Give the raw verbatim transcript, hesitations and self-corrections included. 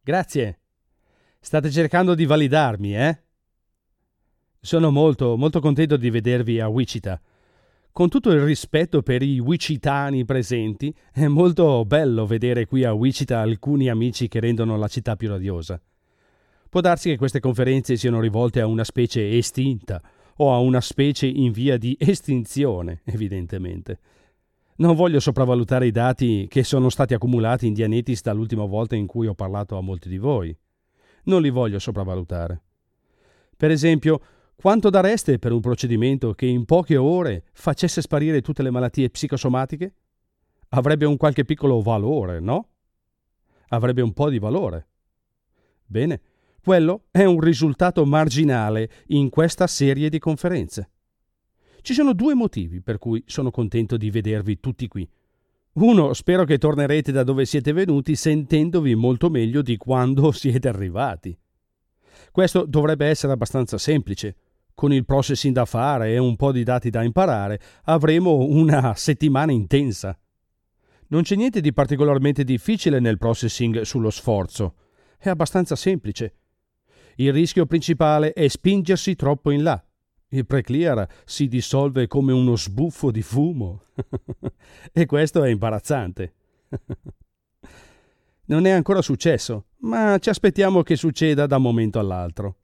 Grazie. State cercando di validarmi, eh? Sono molto, molto contento di vedervi a Wichita. Con tutto il rispetto per i wichitani presenti, è molto bello vedere qui a Wichita alcuni amici che rendono la città più radiosa. Può darsi che queste conferenze siano rivolte a una specie estinta o a una specie in via di estinzione, evidentemente. Non voglio sopravvalutare i dati che sono stati accumulati in Dianetis dall'ultima volta in cui ho parlato a molti di voi. Non li voglio sopravvalutare. Per esempio, quanto dareste per un procedimento che in poche ore facesse sparire tutte le malattie psicosomatiche? Avrebbe un qualche piccolo valore, no? Avrebbe un po' di valore. Bene, quello è un risultato marginale in questa serie di conferenze. Ci sono due motivi per cui sono contento di vedervi tutti qui. Uno, spero che tornerete da dove siete venuti sentendovi molto meglio di quando siete arrivati. Questo dovrebbe essere abbastanza semplice. Con il processing da fare e un po' di dati da imparare, avremo una settimana intensa. Non c'è niente di particolarmente difficile nel processing sullo sforzo. È abbastanza semplice. Il rischio principale è spingersi troppo in là. Il pre-clear si dissolve come uno sbuffo di fumo. E questo è imbarazzante. Non è ancora successo, ma ci aspettiamo che succeda da un momento all'altro.